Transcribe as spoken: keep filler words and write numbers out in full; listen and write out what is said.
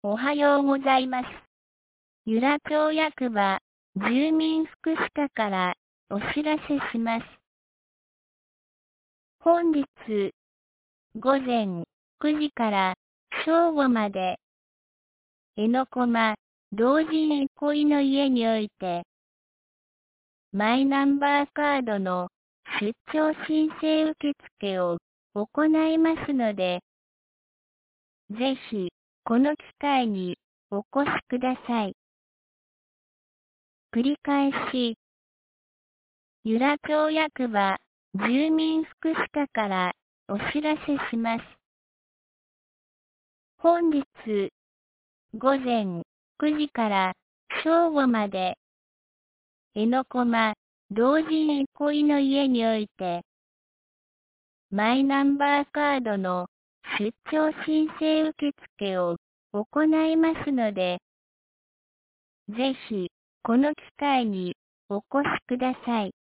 おはようございます。由良町役場住民福祉課からお知らせします。本日午前くじから正午まで、江ノ駒老人憩いの家において、マイナンバーカードの出張申請受付を行いますので、ぜひこの機会にお越しください。繰り返し、由良町役場住民福祉課からお知らせします。本日午前くじから正午まで、江ノ駒老人憩いの家において、マイナンバーカードの出張申請受付を行いますので、ぜひこの機会にお越しください。